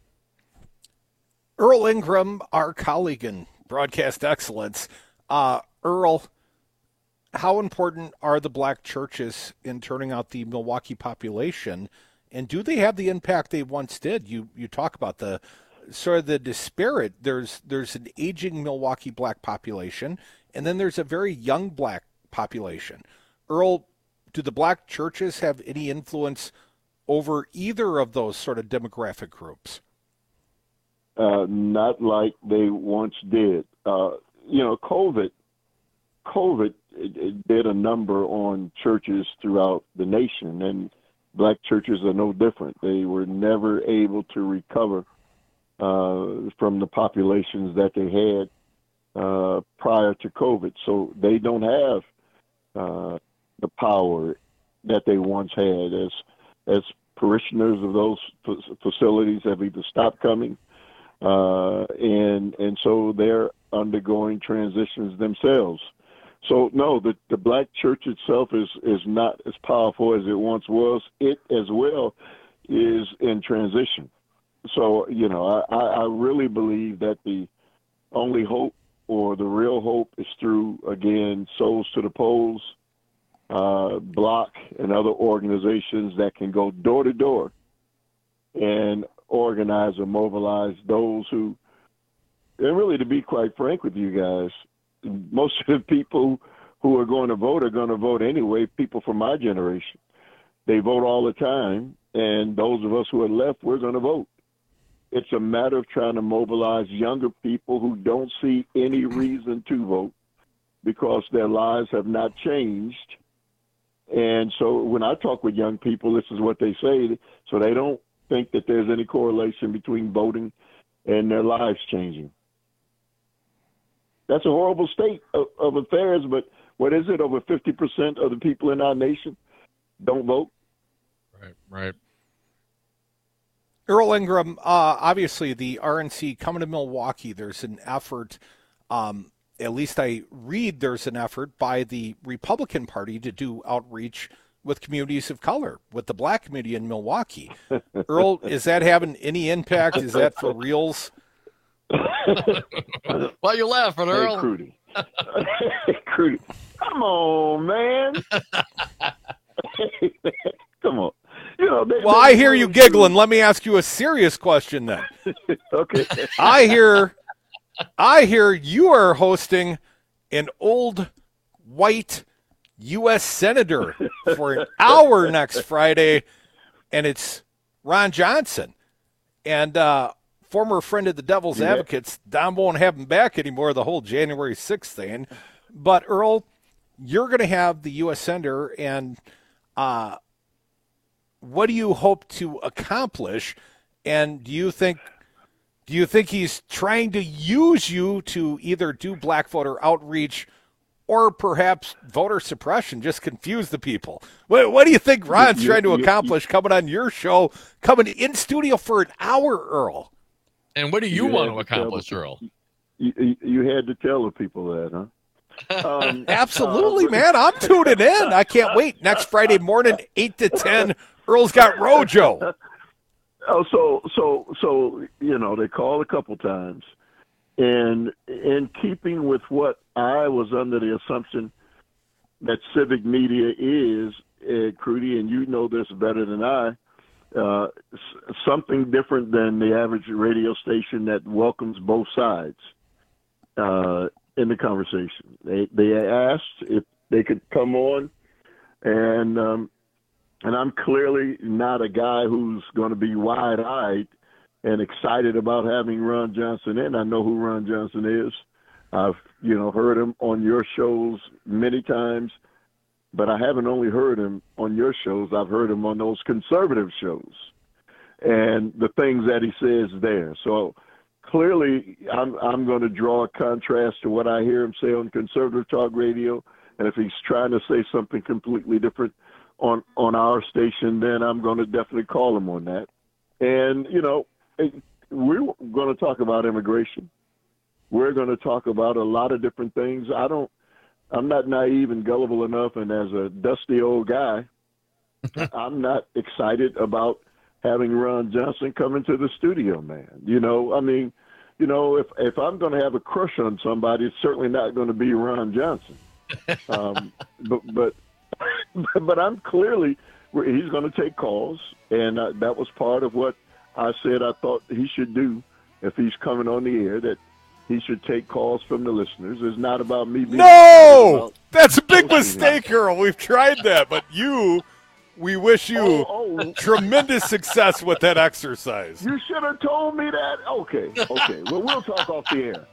Earl Ingram, our colleague in broadcast excellence. Uh, Earl, how important are the black churches in turning out the Milwaukee population, and do they have the impact they once did? You you talk about the sort of the disparate. There's there's an aging Milwaukee black population, and then there's a very young black population. Earl, do the black churches have any influence over either of those sort of demographic groups? Uh, not like they once did. Uh, you know, COVID, COVID it, it did a number on churches throughout the nation, and black churches are no different. They were never able to recover uh, from the populations that they had uh, prior to COVID. So they don't have uh, the power that they once had. As as parishioners of those f- facilities have either stopped coming, uh, and and so they're undergoing transitions themselves. So no, the, the black church itself is, is not as powerful as it once was. It as well is in transition. So, you know, I, I really believe that the only hope or the real hope is through, again, Souls to the Polls, uh, Block, and other organizations that can go door to door and organize or mobilize those who, and really, to be quite frank with you guys, most of the people who are going to vote are going to vote anyway, people from my generation. They vote all the time, and those of us who are left, we're going to vote. It's a matter of trying to mobilize younger people who don't see any reason to vote because their lives have not changed. And so when I talk with young people, this is what they say. So they don't think that there's any correlation between voting and their lives changing. That's a horrible state of, of affairs, but what is it? Over fifty percent of the people in our nation don't vote. Right, right. Earl Ingram, uh, obviously the R N C coming to Milwaukee, there's an effort, um, at least I read there's an effort by the Republican Party to do outreach with communities of color, with the black community in Milwaukee. Earl, is that having any impact? Is that for reals? Why you laughing, Earl? Hey, Crudy. Hey, Crudy. Come on, man. Come on. You know, they, well, they, I hear you giggling. Let me ask you a serious question then. Okay. I hear, I hear you are hosting an old white U S senator for an hour next Friday, and it's Ron Johnson. And uh, former friend of the Devil's yeah. Advocates, Don won't have him back anymore, the whole January sixth thing. But, Earl, you're going to have the U S senator, and uh, what do you hope to accomplish? And do you think do you think he's trying to use you to either do black voter outreach or perhaps voter suppression, just confuse the people? What, what do you think Ron's you, trying to you, accomplish you, coming on your show, coming in studio for an hour, Earl? And what do you, you want to accomplish, the, Earl? You, you had to tell the people that, huh? Um, Absolutely, uh, man. I'm tuning in. I can't wait. Next Friday morning, eight to ten, Earl's got Rojo. Oh, so, so, so, you know, they called a couple times. And in keeping with what I was under the assumption that civic media is, uh, Crudy, and you know this better than I, uh, s- something different than the average radio station that welcomes both sides uh, in the conversation. They they asked if they could come on, and um, and I'm clearly not a guy who's going to be wide-eyed and excited about having Ron Johnson in. I know who Ron Johnson is. I've, you know, heard him on your shows many times, but I haven't only heard him on your shows. I've heard him on those conservative shows and the things that he says there. So clearly I'm, I'm going to draw a contrast to what I hear him say on conservative talk radio. And if he's trying to say something completely different on, on our station, then I'm going to definitely call him on that. And, you know, we're going to talk about immigration. We're going to talk about a lot of different things. I don't, I'm not naive and gullible enough, and as a dusty old guy, I'm not excited about having Ron Johnson come into the studio, man. You know, I mean, you know, if if I'm going to have a crush on somebody, it's certainly not going to be Ron Johnson. Um, but but but I'm clearly, he's going to take calls, and uh, that was part of what I said I thought he should do if he's coming on the air, that he should take calls from the listeners. It's not about me being... No! About That's a big mistake, Earl. We've tried that, but you, we wish you oh, oh. tremendous success with that exercise. You should have told me that. Okay, okay. Well, we'll talk off the air.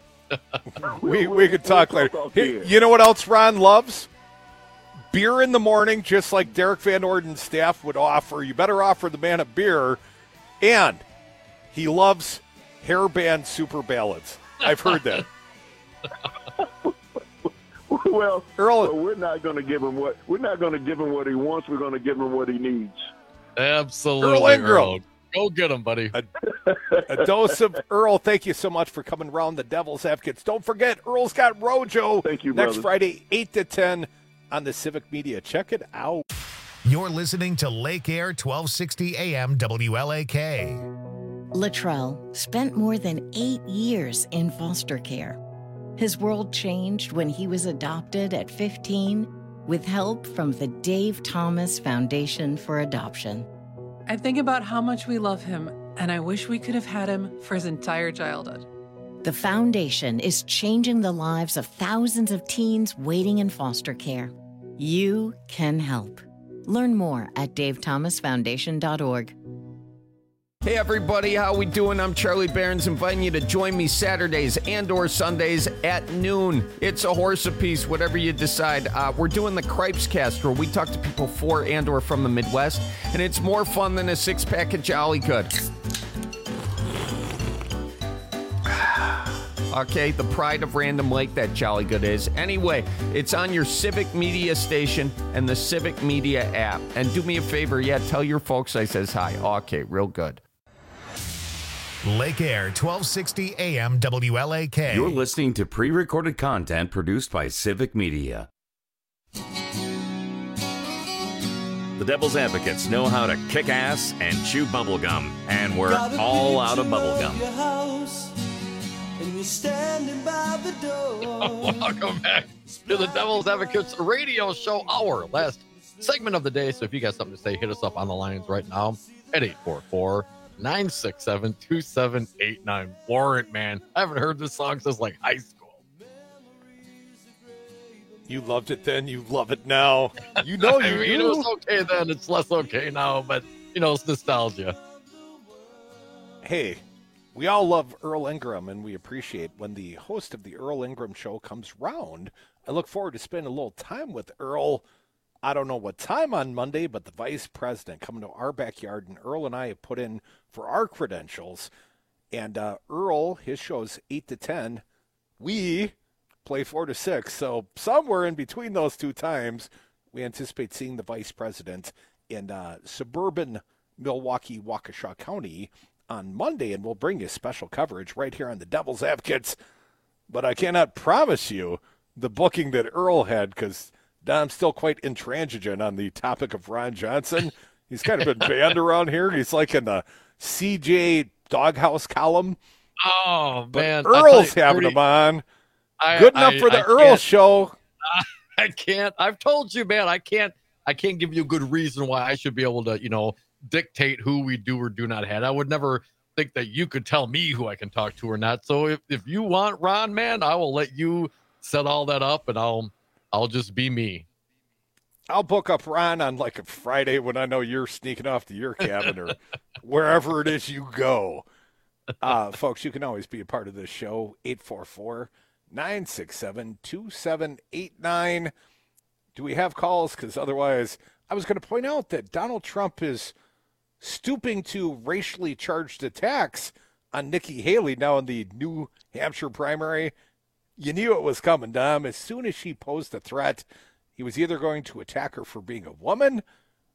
we we'll, we could talk we'll later. talk Hey, you know what else Ron loves? Beer in the morning, just like Derek Van Orden's staff would offer. You better offer the man a beer. And he loves hairband super ballads. I've heard that. well, Earl, well, we're not going to give him what we're not going to give him what he wants. We're going to give him what he needs. Absolutely, Earl Ingram. Earl. Go get him, buddy. A, a dose of Earl. Thank you so much for coming around the Devil's Advocates. Don't forget, Earl's got Rojo. Thank you, next brother. Friday, eight to ten on the Civic Media. Check it out. You're listening to Lake Air twelve sixty A M W L A K. Latrell spent more than eight years in foster care. His world changed when he was adopted at fifteen with help from the Dave Thomas Foundation for Adoption. I think about how much we love him, and I wish we could have had him for his entire childhood. The foundation is changing the lives of thousands of teens waiting in foster care. You can help. Learn more at dave thomas foundation dot org. Hey everybody, how we doing? I'm Charlie Barons, inviting you to join me Saturdays and or Sundays at noon. It's a horse apiece, whatever you decide. Uh, we're doing the Cripes Cast, where we talk to people for and or from the Midwest, and it's more fun than a six-pack of Jolly Good. Okay, the pride of Random Lake, that Jolly Good is. Anyway, it's on your Civic Media station and the Civic Media app. And do me a favor, yeah, tell your folks I says hi. Okay, real good. Lake Air, twelve sixty A M W L A K. You're listening to pre-recorded content produced by Civic Media. The Devil's Advocates know how to kick ass and chew bubblegum, and we're all out of bubblegum. Welcome back to the Devil's Advocates radio show, our last segment of the day. So if you got something to say, hit us up on the lines right now at eight four four, nine six seven, two seven eight nine. Warrant, man. I haven't heard this song since like high school. You loved it then, you love it now. You know you I mean, do. It was okay then, it's less okay now, but, you know, it's nostalgia. Hey, we all love Earl Ingram, and we appreciate when the host of the Earl Ingram Show comes round. I look forward to spending a little time with Earl. I don't know what time on Monday, but the vice president coming to our backyard, and Earl and I have put in for our credentials. And uh, Earl, his show's eight to ten. We play four to six. So somewhere in between those two times, we anticipate seeing the vice president in uh, suburban Milwaukee, Waukesha County on Monday, and we'll bring you special coverage right here on the Devil's Advocates. But I cannot promise you the booking that Earl had, because Dom's still quite intransigent on the topic of Ron Johnson. He's kind of been banned around here. He's like in the C J Doghouse column. Oh, but man. Earl's you, having Rudy, him on. I, Good enough I, for the I Earl show. I can't. I've told you, man, I can't. I can't give you a good reason why I should be able to, you know, dictate who we do or do not have. I would never think that you could tell me who I can talk to or not. So if, if you want Ron, man, I will let you set all that up, and I'll I'll just be me. I'll book up Ron on like a Friday when I know you're sneaking off to your cabin or wherever it is you go. Uh, folks, you can always be a part of this show. eight four four, nine six seven, two seven eight nine. Do we have calls? Because otherwise, I was going to point out that Donald Trump is stooping to racially charged attacks on Nikki Haley now in the New Hampshire primary. You knew it was coming, Dom. As soon as she posed a threat, he was either going to attack her for being a woman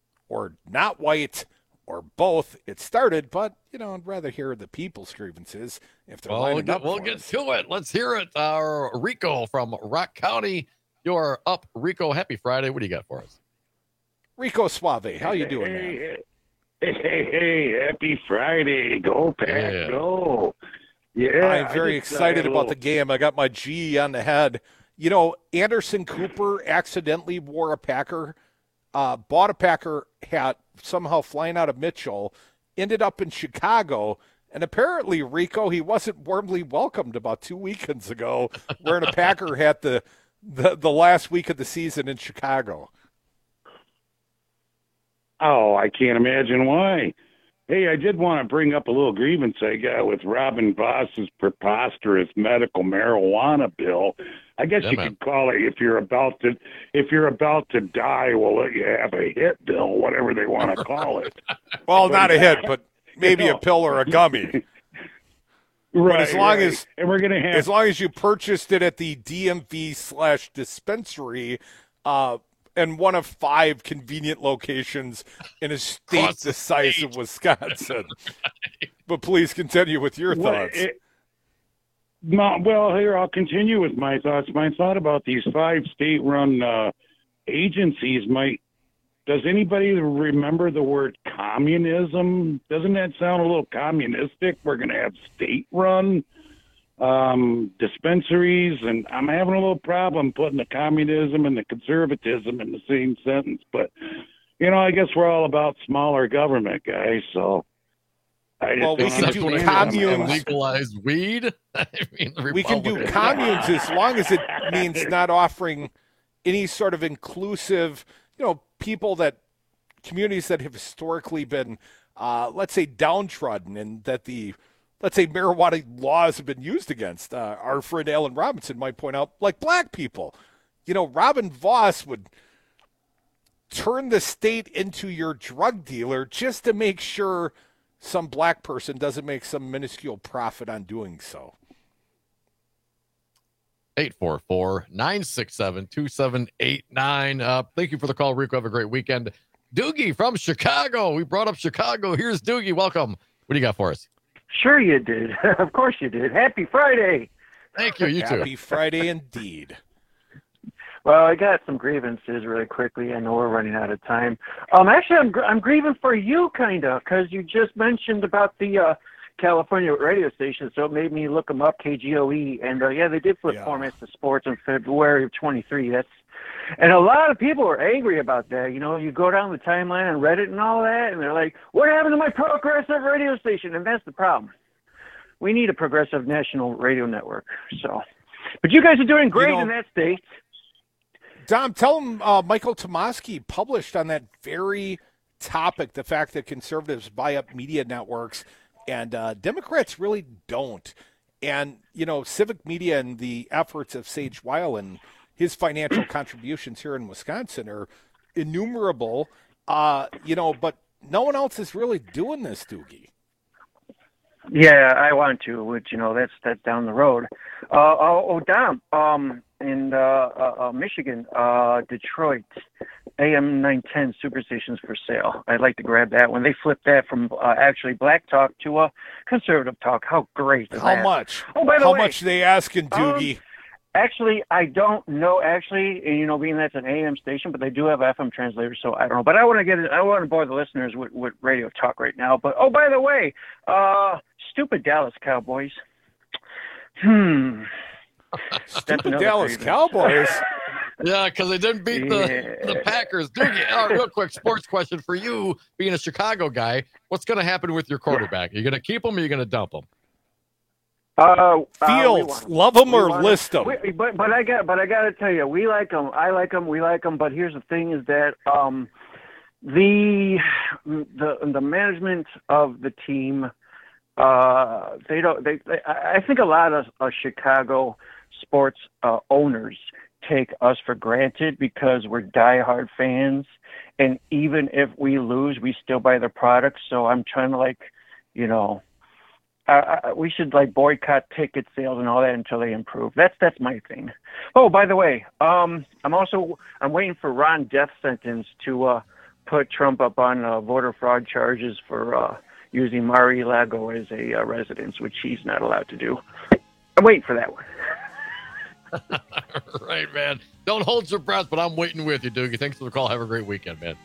or not white or both. It started, but, you know, I'd rather hear the people's grievances if they're well, lining we'll get, up we'll for get us. to it. Let's hear it. Uh, Rico from Rock County. You're up, Rico. Happy Friday. What do you got for us? Rico Suave, how you doing, man? Hey, hey, hey, hey, happy Friday. Go, Pack, Yeah. go. Yeah. I'm very I just, excited uh, about the game. I got my G on the head. You know, Anderson Cooper accidentally wore a Packer, uh, bought a Packer hat, somehow flying out of Mitchell, ended up in Chicago, and apparently, Rico, he wasn't warmly welcomed about two weekends ago wearing a Packer hat the, the, the last week of the season in Chicago. Oh, I can't imagine why. Hey, I did want to bring up a little grievance I got with Robin Voss's preposterous medical marijuana bill. I guess Yeah, you man. could call it if you're about to if you're about to die, we'll let you have a hit bill, whatever they want to call it. Well, not a hit, but maybe You know. a pill or a gummy. But Right, as long right. as and we're gonna have as long as you purchased it at the D M V slash dispensary, uh, and one of five convenient locations in a state Across the size of Wisconsin. But please continue with your Well, thoughts. it- No, well, here, I'll continue with my thoughts. My thought about these five state-run uh, agencies might, does anybody remember the word communism? Doesn't that sound a little communistic? We're going to have state-run? um, dispensaries, and I'm having a little problem putting the communism and the conservatism in the same sentence. But, you know, I guess we're all about smaller government, guys, so... I just well, we can do communes. Legalize weed. I mean, we can do communes as long as it means not offering any sort of inclusive, you know, people that communities that have historically been, uh, let's say, downtrodden, and that the, let's say, marijuana laws have been used against. Uh, our friend Alan Robinson might point out, like black people. You know, Robin Voss would turn the state into your drug dealer just to make sure some black person doesn't make some minuscule profit on doing so. eight four four, nine six seven, two seven eight nine. Uh, thank you for the call, Rico. Have a great weekend. Doogie from Chicago. We brought up Chicago. Here's Doogie. Welcome. What do you got for us? Sure you did. Of course you did. Happy Friday. Thank you. You too. Happy Friday indeed. Well, I got some grievances really quickly. I know we're running out of time. Um, actually, I'm gr- I'm grieving for you, kind of, because you just mentioned about the uh, California radio station, so it made me look them up, K G O E, and uh, yeah, they did flip yeah. formats to sports in February of twenty-three. That's and a lot of people are angry about that. You know, you go down the timeline on Reddit and all that, and they're like, "What happened to my progressive radio station?" And that's the problem. We need a progressive national radio network. So, but you guys are doing great you know, in that state. Dom, tell him uh, Michael Tomasky published on that very topic, the fact that conservatives buy up media networks and uh, Democrats really don't. And, you know, Civic Media and the efforts of Sage Weil and his financial contributions here in Wisconsin are innumerable, uh, you know, but no one else is really doing this, Doogie. Yeah, I want to, which, you know, that's that's down the road. Uh, oh, oh, Dom, um, in uh, uh, uh, Michigan, uh, Detroit, A M nine ten superstations for sale. I'd like to grab that one. They flipped that from uh, actually black talk to uh, conservative talk. How great is How that? much? Oh, by the How way, much are they asking, Doogie? Um, Actually, I don't know. Actually, and, you know, being that's an A M station, but they do have F M translators, so I don't know. But I want to get it. I want to bore the listeners with, with radio talk right now. But oh, by the way, uh, stupid Dallas Cowboys. Hmm. Stupid Dallas Cowboys. Yeah, because they didn't beat the, yeah. the Packers. Doogie, oh, real quick sports question for you, being a Chicago guy. What's going to happen with your quarterback? Yeah. Are you going to keep him or are you going to dump him? Uh, Fields, uh, love them or want list them. We, but but I got but I got to tell you, we like them. I like them. We like them. But here's the thing: is that um, the the the management of the team, uh, they don't. They, they I think a lot of uh, Chicago sports uh, owners take us for granted because we're diehard fans, and even if we lose, we still buy their products. So I'm trying to like, you know. Uh, we should like boycott ticket sales and all that until they improve. That's that's my thing. Oh, by the way, um, I'm also I'm waiting for Ron death sentence to uh, put Trump up on uh, voter fraud charges for uh, using Mar-a-Lago as a uh, residence, which he's not allowed to do. I'm waiting for that one. Right, man. Don't hold your breath, but I'm waiting with you, Doogie. Thanks for the call. Have a great weekend, man.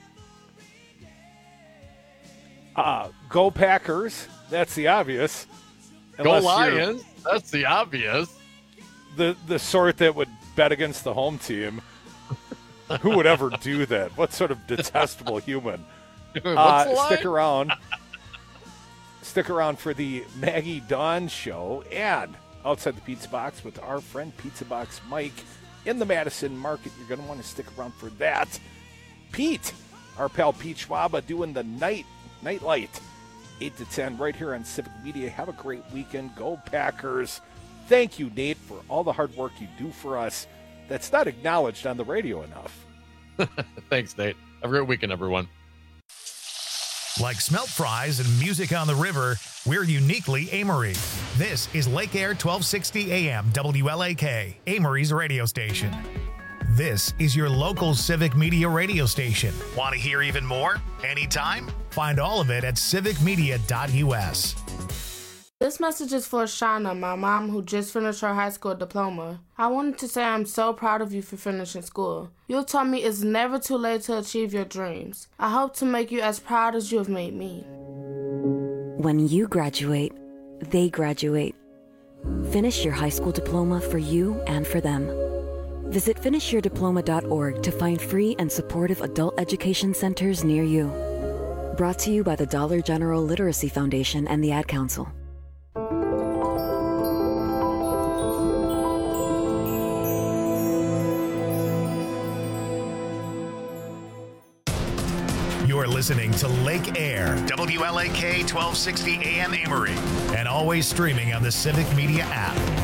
Uh, go Packers. That's the obvious. Go Lions. That's the obvious. The the sort that would bet against the home team. Who would ever do that? What sort of detestable human? Uh, stick around. Stick around for the Maggie Dawn show and Outside the Pizza Box with our friend Pizza Box Mike in the Madison Market. You're going to want to stick around for that. Pete, our pal Pete Schwaba, doing the night night light. eight to ten right here on Civic Media. Have a great weekend. Go Packers. Thank you, Nate, for all the hard work you do for us. That's not acknowledged on the radio enough. Thanks, Nate. Have a great weekend, everyone. Like smelt fries and music on the river, we're uniquely Amory. This is Lake Air twelve sixty A M W L A K, Amory's radio station. This is your local Civic Media radio station. Want to hear even more? Anytime? Find all of it at civic media dot u s. This message is for Shauna, my mom, who just finished her high school diploma. I wanted to say I'm so proud of you for finishing school. You taught me it's never too late to achieve your dreams. I hope to make you as proud as you have made me. When you graduate, they graduate. Finish your high school diploma for you and for them. Visit finish your diploma dot org to find free and supportive adult education centers near you. Brought to you by the Dollar General Literacy Foundation and the Ad Council. You're listening to Lake Air, W L A K twelve sixty A M Amory, and always streaming on the Civic Media app.